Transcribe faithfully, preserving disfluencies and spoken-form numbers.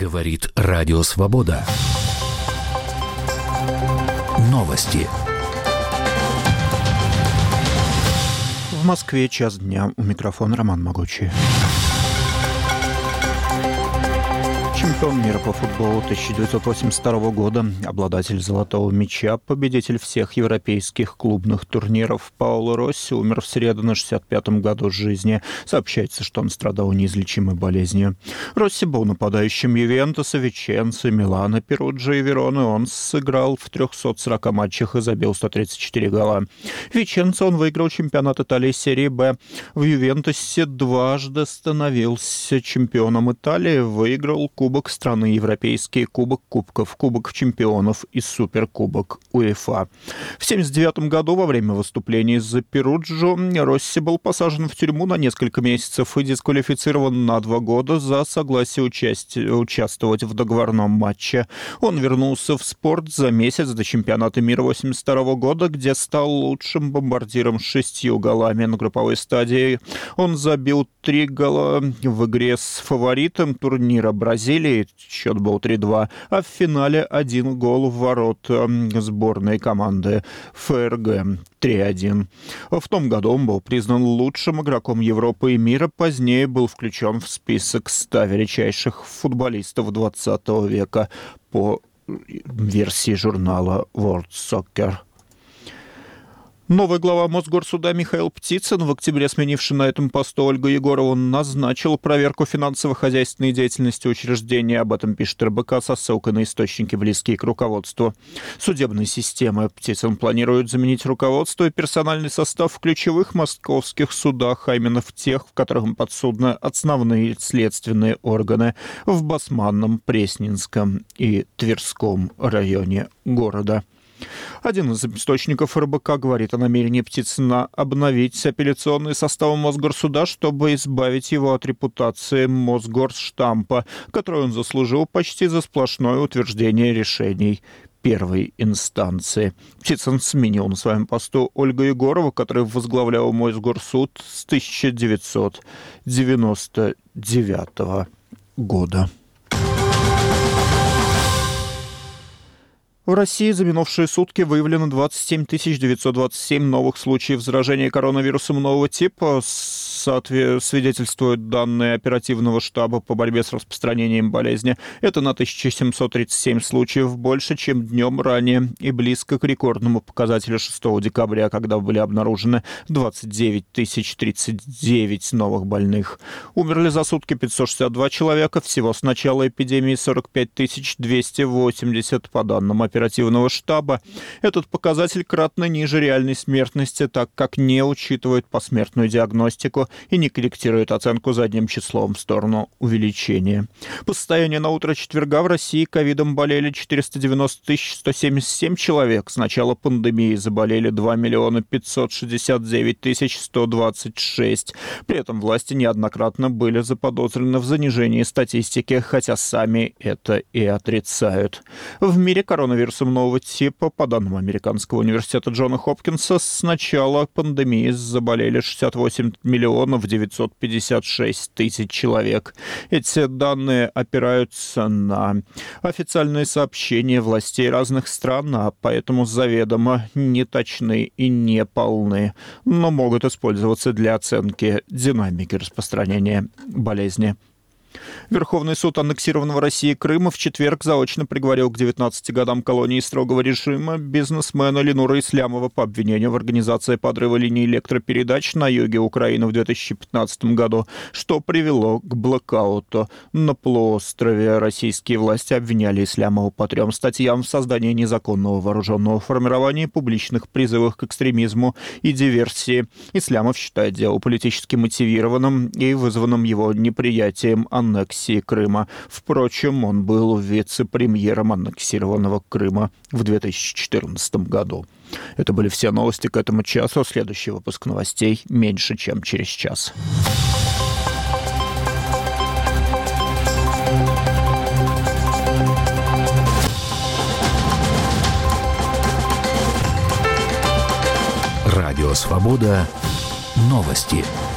Говорит Радио Свобода. Новости. В Москве час дня. У микрофона Роман Могучий. Чемпион мира по футболу тысяча девятьсот восемьдесят второго года, обладатель золотого мяча, победитель всех европейских клубных турниров Паоло Росси умер в среду на шестьдесят пятом году жизни. Сообщается, что он страдал неизлечимой болезнью. Росси был нападающим Ювентуса, Виченцо, Милана, Перуджи и Вероны. Он сыграл в трехстах сорока матчах и забил сто тридцать четыре гола. В Виченцо он выиграл чемпионат Италии серии Б. В Ювентусе дважды становился чемпионом Италии, выиграл Кубок страны, Европейский кубок кубков, Кубок чемпионов и Суперкубок УЕФА. В семьдесят девятом году во время выступлений за Перуджу Росси был посажен в тюрьму на несколько месяцев и дисквалифицирован на два года за согласие участи... участвовать в договорном матче. Он вернулся в спорт за месяц до чемпионата мира восемьдесят второго года, где стал лучшим бомбардиром с шестью голами на групповой стадии. Он забил три гола в игре с фаворитом турнира Бразилии, счет был три-два, а в финале один гол в ворота сборной команды ФРГ три-один. В том году он был признан лучшим игроком Европы и мира, позднее был включен в список ста величайших футболистов двадцатого века по версии журнала World Soccer. Новый глава Мосгорсуда Михаил Птицын, в октябре сменивший на этом посту Ольгу Егорову, назначил проверку финансово-хозяйственной деятельности учреждения. Об этом пишет эр бэ ка со ссылкой на источники, близкие к руководству судебной системы. Птицын планирует заменить руководство и персональный состав в ключевых московских судах, а именно в тех, в которых подсудны основные следственные органы в Басманном, Пресненском и Тверском районе города. Один из источников эр бэ ка говорит о намерении Птицына обновить апелляционный состав Мосгорсуда, чтобы избавить его от репутации Мосгорштампа, которую он заслужил почти за сплошное утверждение решений первой инстанции. Птицын сменил на своем посту Ольгу Егорову, которая возглавляла Мосгорсуд с тысяча девятьсот девяносто девятого года. В России за минувшие сутки выявлено двадцать семь тысяч девятьсот двадцать семь новых случаев заражения коронавирусом нового типа, свидетельствуют данные оперативного штаба по борьбе с распространением болезни. Это на тысячу семьсот тридцать семь случаев больше, чем днем ранее, и близко к рекордному показателю шестого декабря, когда были обнаружены двадцать девять тысяч тридцать девять новых больных. Умерли за сутки пятьсот шестьдесят два человека, всего с начала эпидемии сорок пять тысяч двести восемьдесят по данным оперативного штаба. Этот показатель кратно ниже реальной смертности, так как не учитывает посмертную диагностику и не корректирует оценку задним числом в сторону увеличения. По состоянию на утро четверга в России ковидом болели четыреста девяносто тысяч сто семьдесят семь человек. С начала пандемии заболели два миллиона пятьсот шестьдесят девять тысяч сто двадцать шесть. При этом власти неоднократно были заподозрены в занижении статистики, хотя сами это и отрицают. В мире коронавирусом нового типа, по данным Американского университета Джона Хопкинса, с начала пандемии заболели шестьдесят восемь миллионов девятьсот пятьдесят шесть тысяч человек. Эти данные опираются на официальные сообщения властей разных стран, а поэтому заведомо неточны и неполны, но могут использоваться для оценки динамики распространения болезни. Верховный суд аннексированного Россией Крыма в четверг заочно приговорил к девятнадцати годам колонии строгого режима бизнесмена Ленура Ислямова по обвинению в организации подрыва линий электропередач на юге Украины в две тысячи пятнадцатом году, что привело к блэкауту на полуострове. Российские власти обвиняли Ислямова по трем статьям: в создании незаконного вооруженного формирования, публичных призывах к экстремизму и диверсии. Ислямов считает дело политически мотивированным и вызванным его неприятием аннексии Крыма. Впрочем, он был вице-премьером аннексированного Крыма в две тысячи четырнадцатом году. Это были все новости к этому часу. Следующий выпуск новостей меньше, чем через час. Радио Свобода. Новости.